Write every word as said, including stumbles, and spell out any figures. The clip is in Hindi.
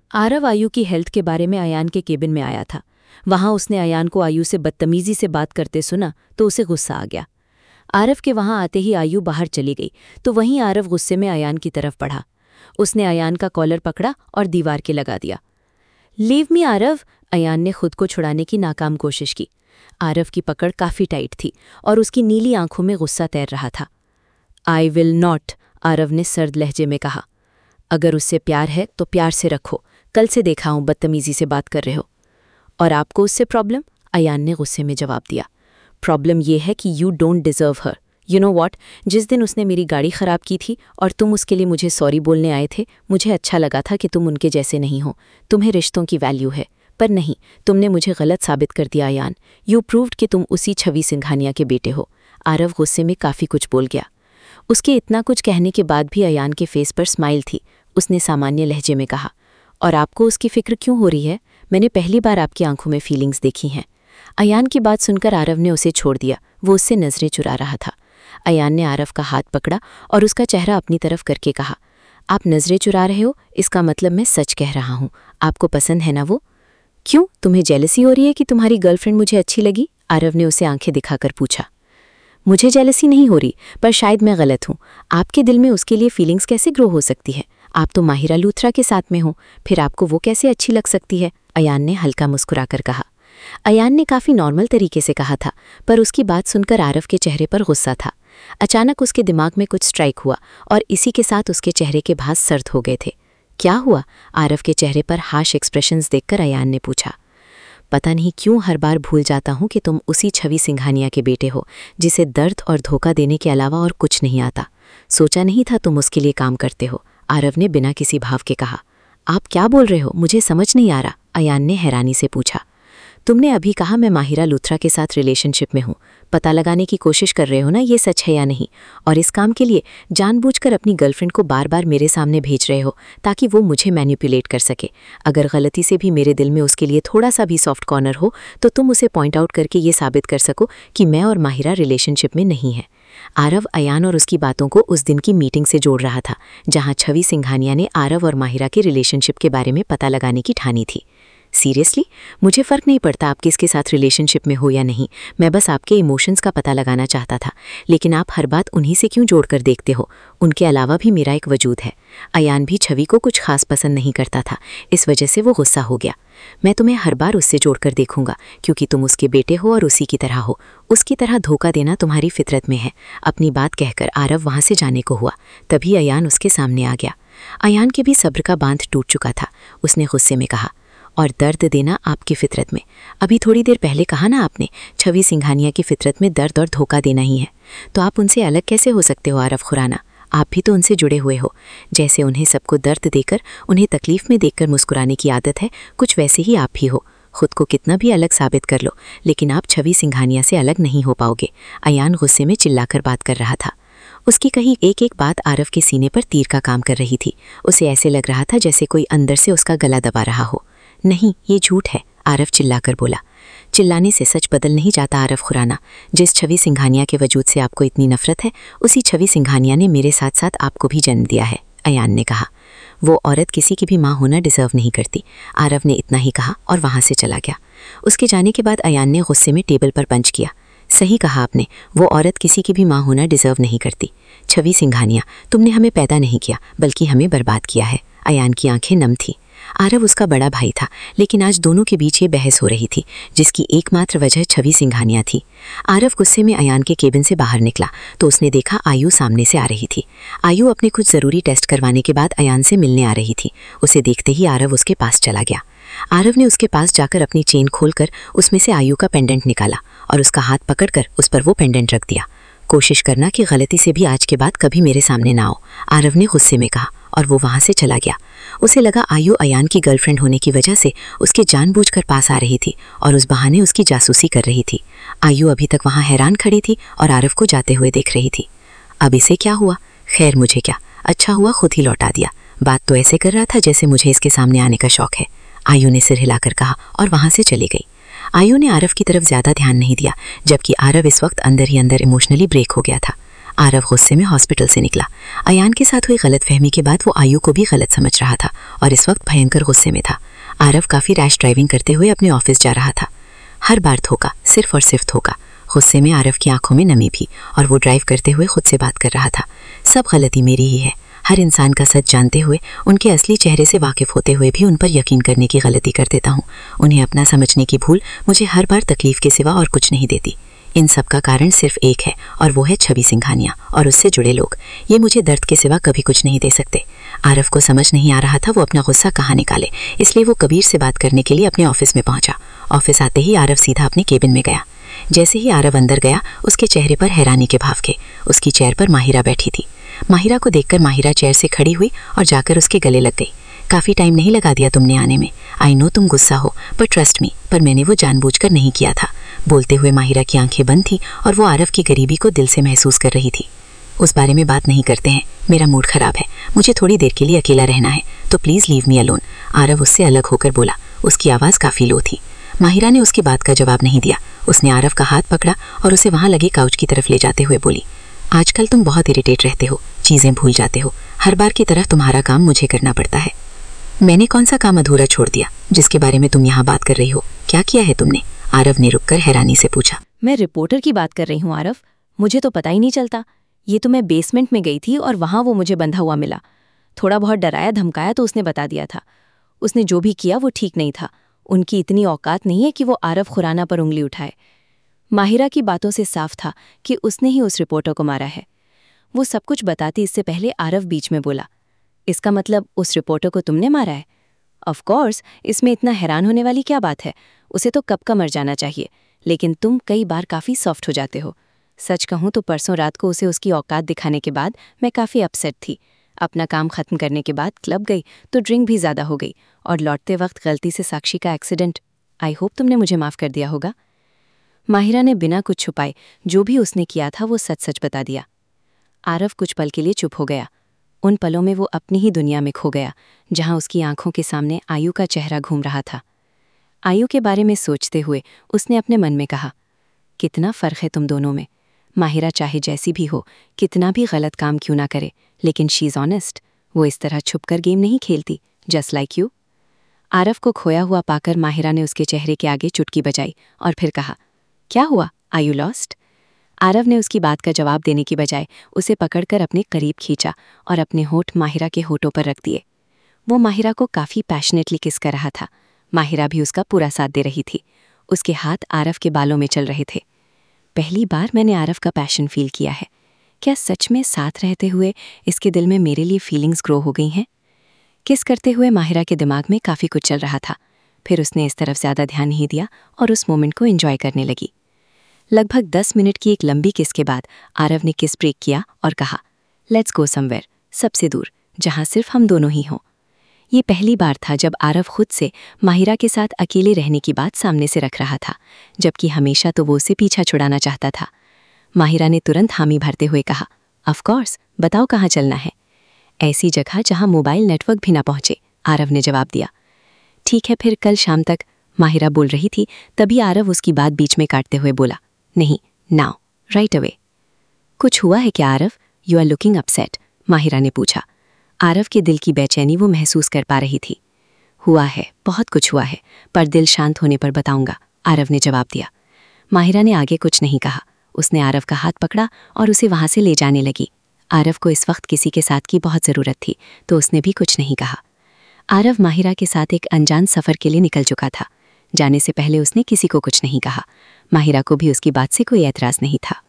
आरव आयु की हेल्थ के बारे में अयान के केबिन में आया था। वहां उसने अयान को आयु से बदतमीजी से बात करते सुना तो उसे गुस्सा आ गया। आरव के वहां आते ही आयु बाहर चली गई तो वहीं आरव गुस्से में अयान की तरफ बढ़ा। उसने अयान का कॉलर पकड़ा और दीवार के लगा दिया। लीव मी आरव, अयान ने खुद को छुड़ाने की नाकाम कोशिश की। आरव की पकड़ काफ़ी टाइट थी और उसकी नीली आंखों में गुस्सा तैर रहा था। आई विल नॉट, आरव ने सर्द लहजे में कहा। अगर उससे प्यार है तो प्यार से रखो, कल से देखा हूं बदतमीजी से बात कर रहे हो। और आपको उससे प्रॉब्लम? अयान ने गुस्से में जवाब दिया। प्रॉब्लम यह है कि you don't deserve her. You know what, जिस दिन उसने मेरी गाड़ी ख़राब की थी और तुम उसके लिए मुझे सॉरी बोलने आए थे, मुझे अच्छा लगा था कि तुम उनके जैसे नहीं हो। तुम्हें रिश्तों की वैल्यू है, पर नहीं, तुमने मुझे गलत साबित कर दिया अयान। यू प्रूव्ड कि तुम उसी छवि सिंघानिया के बेटे हो। आरव गुस्से में काफ़ी कुछ बोल गया। उसके इतना कुछ कहने के बाद भी अयान के फेस पर स्माइल थी। उसने सामान्य लहजे में कहा, और आपको उसकी फिक्र क्यों हो रही है? मैंने पहली बार आपकी आंखों में फीलिंग्स देखी हैं। अयान की बात सुनकर आरव ने उसे छोड़ दिया। वो उससे नज़रें चुरा रहा था। अयान ने आरव का हाथ पकड़ा और उसका चेहरा अपनी तरफ करके कहा, आप नज़रें चुरा रहे हो? इसका मतलब मैं सच कह रहा हूँ। आपको पसंद है ना वो? क्यों, तुम्हें जेलसी हो रही है कि तुम्हारी गर्लफ्रेंड मुझे अच्छी लगी? आरव ने उसे आंखें दिखाकर पूछा। मुझे जेलसी नहीं हो रही, पर शायद मैं गलत हूँ। आपके दिल में उसके लिए फीलिंग्स कैसे ग्रो हो सकती है? आप तो माहिरा लूथरा के साथ में हो, फिर आपको वो कैसे अच्छी लग सकती है? अयान ने हल्का मुस्कुराकर कहा। अयान ने काफ़ी नॉर्मल तरीके से कहा था, पर उसकी बात सुनकर आरव के चेहरे पर गुस्सा था। अचानक उसके दिमाग में कुछ स्ट्राइक हुआ और इसी के साथ उसके चेहरे के भास सर्द हो गए थे। क्या हुआ? आरव के चेहरे पर हाश एक्सप्रेशंस देखकर अयान ने पूछा। पता नहीं क्यों हर बार भूल जाता हूं कि तुम उसी छवि सिंघानिया के बेटे हो, जिसे दर्द और धोखा देने के अलावा और कुछ नहीं आता। सोचा नहीं था तुम उसके लिए काम करते हो, आरव ने बिना किसी भाव के कहा। आप क्या बोल रहे हो? मुझे समझ नहीं आ रहा, अयान ने हैरानी से पूछा। तुमने अभी कहा मैं माहिरा लूथरा के साथ रिलेशनशिप में हूँ। पता लगाने की कोशिश कर रहे हो ना ये सच है या नहीं, और इस काम के लिए जानबूझकर अपनी गर्लफ्रेंड को बार बार मेरे सामने भेज रहे हो ताकि वो मुझे मैनिपुलेट कर सके। अगर गलती से भी मेरे दिल में उसके लिए थोड़ा सा भी सॉफ्ट कॉर्नर हो तो तुम उसे पॉइंट आउट करके ये साबित कर सको कि मैं और माहिरा रिलेशनशिप में नहीं है। आरव अयान और उसकी बातों को उस दिन की मीटिंग से जोड़ रहा था जहाँ छवि सिंघानिया ने आरव और माहिरा के रिलेशनशिप के बारे में पता लगाने की ठानी थी। सीरियसली, मुझे फ़र्क नहीं पड़ता आप किसके साथ रिलेशनशिप में हो या नहीं, मैं बस आपके इमोशंस का पता लगाना चाहता था। लेकिन आप हर बात उन्हीं से क्यों जोड़कर देखते हो? उनके अलावा भी मेरा एक वजूद है। अयान भी छवि को कुछ खास पसंद नहीं करता था, इस वजह से वो गुस्सा हो गया। मैं तुम्हें हर बार उससे जोड़कर देखूंगा क्योंकि तुम उसके बेटे हो और उसी की तरह हो। उसकी तरह धोखा देना तुम्हारी फितरत में है। अपनी बात कहकर आरव वहाँ से जाने को हुआ, तभी अयान उसके सामने आ गया। अयान के भी सब्र का बांध टूट चुका था। उसने गुस्से में कहा, और दर्द देना आपकी फितरत में। अभी थोड़ी देर पहले कहा ना आपने, छवि सिंघानिया की फितरत में दर्द और धोखा देना ही है। तो आप उनसे अलग कैसे हो सकते हो आरव खुराना? आप भी तो उनसे जुड़े हुए हो। जैसे उन्हें सबको दर्द देकर, उन्हें तकलीफ में देखकर मुस्कुराने की आदत है, कुछ वैसे ही आप भी हो। खुद को कितना भी अलग साबित कर लो, लेकिन आप छवि सिंघानिया से अलग नहीं हो पाओगे। अयान गुस्से में चिल्लाकर बात कर रहा था। उसकी कही एक एक बात आरव के सीने पर तीर का काम कर रही थी। उसे ऐसे लग रहा था जैसे कोई अंदर से उसका गला दबा रहा हो। नहीं, ये झूठ है, आरव चिल्लाकर बोला। चिल्लाने से सच बदल नहीं जाता आरव खुराना। जिस छवि सिंघानिया के वजूद से आपको इतनी नफरत है, उसी छवि सिंघानिया ने मेरे साथ साथ आपको भी जन्म दिया है, अयान ने कहा। वो औरत किसी की भी माँ होना डिजर्व नहीं करती, आरव ने इतना ही कहा और वहाँ से चला गया। उसके जाने के बाद अयान ने गुस्से में टेबल पर पंच किया। सही कहा आपने, वो औरत किसी की भी माँ होना डिजर्व नहीं करती। छवि सिंघानिया, तुमने हमें पैदा नहीं किया बल्कि हमें बर्बाद किया है। अयान की आंखें नम थीं। आरव उसका बड़ा भाई था, लेकिन आज दोनों के बीच ये बहस हो रही थी जिसकी एकमात्र वजह छवि सिंघानिया थी। आरव गुस्से में अयान के केबिन से बाहर निकला तो उसने देखा आयु सामने से आ रही थी। आयु अपने कुछ ज़रूरी टेस्ट करवाने के बाद अयान से मिलने आ रही थी। उसे देखते ही आरव उसके पास चला गया। आरव ने उसके पास जाकर अपनी चेन खोलकर उसमें से आयु का पेंडेंट निकाला और उसका हाथ पकड़कर उस पर वो पेंडेंट रख दिया। कोशिश करना कि गलती से भी आज के बाद कभी मेरे सामने ना आओ, आरव ने गुस्से में कहा और वो वहाँ से चला गया। उसे लगा आयु अयान की गर्लफ्रेंड होने की वजह से उसके जानबूझकर पास आ रही थी और उस बहाने उसकी जासूसी कर रही थी। आयु अभी तक वहाँ हैरान खड़ी थी और आरव को जाते हुए देख रही थी। अब इसे क्या हुआ? खैर मुझे क्या, अच्छा हुआ खुद ही लौटा दिया। बात तो ऐसे कर रहा था जैसे मुझे इसके सामने आने का शौक है, आयु ने सिर हिलाकर कहा और वहाँ से चली गई। आयु ने आरव की तरफ ज़्यादा ध्यान नहीं दिया, जबकि आरव इस वक्त अंदर ही अंदर इमोशनली ब्रेक हो गया था। आरव गुस्से में हॉस्पिटल से निकला। अयान के साथ हुई गलतफहमी के बाद वो आयु को भी गलत समझ रहा था और इस वक्त भयंकर गुस्से में था। आरव काफ़ी रैश ड्राइविंग करते हुए अपने ऑफिस जा रहा था। हर बार धोखा, सिर्फ और सिर्फ धोखा। गुस्से में आरव की आंखों में नमी भी, और वो ड्राइव करते हुए खुद से बात कर रहा था। सब गलती मेरी ही है। हर इंसान का सच जानते हुए, उनके असली चेहरे से वाकिफ होते हुए भी उन पर यकीन करने की गलती कर देता हूँ। उन्हें अपना समझने की भूल मुझे हर बार तकलीफ के सिवा और कुछ नहीं देती। इन सब का कारण सिर्फ एक है, और वो है छवि सिंघानिया और उससे जुड़े लोग। ये मुझे दर्द के सिवा कभी कुछ नहीं दे सकते। आरव को समझ नहीं आ रहा था वो अपना गुस्सा कहाँ निकाले, इसलिए वो कबीर से बात करने के लिए अपने ऑफिस में पहुंचा। ऑफिस आते ही आरव सीधा अपने केबिन में गया। जैसे ही आरव अंदर गया, उसके चेहरे पर हैरानी के भाव थे। उसकी चेयर पर माहिरा बैठी थी। माहिरा को देखकर माहिरा चेयर से खड़ी हुई और जाकर उसके गले लग गई। काफ़ी टाइम नहीं लगा दिया तुमने आने में। आई नो तुम गुस्सा हो, पर ट्रस्ट मी, पर मैंने वो जानबूझकर नहीं किया था। बोलते हुए माहिरा की आंखें बंद थी और वो आरव की गरीबी को दिल से महसूस कर रही थी। उस बारे में बात नहीं करते हैं, मेरा मूड खराब है, मुझे थोड़ी देर के लिए अकेला रहना है, तो please leave me alone. Aarav उससे अलग होकर बोला। उसकी आवाज़ काफ़ी लो थी। माहिरा ने उसकी बात का जवाब नहीं दिया। उसने आरव का हाथ पकड़ा और उसे वहाँ लगे काउच की तरफ ले जाते हुए बोली, आजकल तुम बहुत इरिटेट रहते हो, चीज़ें भूल जाते हो। हर बार की तरह तुम्हारा काम मुझे करना पड़ता है। मैंने कौन सा काम अधूरा छोड़ दिया जिसके बारे में तुम यहाँ बात कर रही हो? क्या किया है तुमने? आरव ने रुककर हैरानी से पूछा। मैं रिपोर्टर की बात कर रही हूँ आरव, मुझे तो पता ही नहीं चलता। ये तो मैं बेसमेंट में गई थी और वहाँ वो मुझे बंधा हुआ मिला। थोड़ा बहुत डराया धमकाया तो उसने बता दिया था। उसने जो भी किया वो ठीक नहीं था। उनकी इतनी औकात नहीं है कि वो आरव खुराना पर उंगली उठाए। माहिरा की बातों से साफ था कि उसने ही उस रिपोर्टर को मारा है। वो सब कुछ बताती इससे पहले आरव बीच में बोला, इसका मतलब उस रिपोर्टर को तुमने मारा है? ऑफ कोर्स, इसमें इतना हैरान होने वाली क्या बात है? उसे तो कब का मर जाना चाहिए, लेकिन तुम कई बार काफ़ी सॉफ्ट हो जाते हो। सच कहूँ तो परसों रात को उसे उसकी औकात दिखाने के बाद मैं काफ़ी अपसेट थी। अपना काम ख़त्म करने के बाद क्लब गई तो ड्रिंक भी ज़्यादा हो गई और लौटते वक्त गलती से साक्षी का एक्सीडेंट। आई होप तुमने मुझे माफ़ कर दिया होगा। माहिरा ने बिना कुछ छुपाए जो भी उसने किया था वो सच सच बता दिया। आरव कुछ पल के लिए चुप हो गया। उन पलों में वो अपनी ही दुनिया में खो गया, जहां उसकी आंखों के सामने आयु का चेहरा घूम रहा था। आयु के बारे में सोचते हुए उसने अपने मन में कहा, कितना फ़र्क है तुम दोनों में। माहिरा चाहे जैसी भी हो, कितना भी गलत काम क्यों ना करे, लेकिन शी इज़ ऑनेस्ट। वो इस तरह छुपकर गेम नहीं खेलती, जस्ट लाइक यू। आरव को खोया हुआ पाकर माहिरा ने उसके चेहरे के आगे चुटकी बजाई और फिर कहा, क्या हुआ? Are you lost? आरव ने उसकी बात का जवाब देने की बजाय उसे पकड़कर अपने करीब खींचा और अपने होठ माहिरा के होठों पर रख दिए। वो माहिरा को काफ़ी पैशनेटली किस कर रहा था। माहिरा भी उसका पूरा साथ दे रही थी। उसके हाथ आरव के बालों में चल रहे थे। पहली बार मैंने आरव का पैशन फील किया है। क्या सच में साथ रहते हुए इसके दिल में मेरे लिए फीलिंग्स ग्रो हो गई हैं? किस करते हुए माहिरा के दिमाग में काफ़ी कुछ चल रहा था। फिर उसने इस तरफ ज़्यादा ध्यान नहीं दिया और उस मोमेंट को एंजॉय करने लगी। लगभग दस मिनट की एक लंबी किस के बाद आरव ने किस ब्रेक किया और कहा, लेट्स गो समवेयर, सबसे दूर, जहां सिर्फ हम दोनों ही हों। ये पहली बार था जब आरव खुद से माहिरा के साथ अकेले रहने की बात सामने से रख रहा था, जबकि हमेशा तो वो उसे पीछा छुड़ाना चाहता था। माहिरा ने तुरंत हामी भरते हुए कहा, ऑफ कोर्स, बताओ कहाँ चलना है? ऐसी जगह जहाँ मोबाइल नेटवर्क भी ना पहुंचे, आरव ने जवाब दिया। ठीक है, फिर कल शाम तक, माहिरा बोल रही थी, तभी आरव उसकी बात बीच में काटते हुए बोला, नहीं, नाउ, राइट अवे। कुछ हुआ है क्या Aarav? You are looking upset, Mahira ने पूछा। आरव के दिल की बेचैनी वो महसूस कर पा रही थी। हुआ है, बहुत कुछ हुआ है, पर दिल शांत होने पर बताऊंगा, आरव ने जवाब दिया। माहिरा ने आगे कुछ नहीं कहा। उसने आरव का हाथ पकड़ा और उसे वहां से ले जाने लगी। आरव को इस वक्त किसी के साथ की बहुत ज़रूरत थी, तो उसने भी कुछ नहीं कहा। आरव माहिरा के साथ एक अनजान सफ़र के लिए निकल चुका था। जाने से पहले उसने किसी को कुछ नहीं कहा। माहिरा को भी उसकी बात से कोई एतराज़ नहीं था।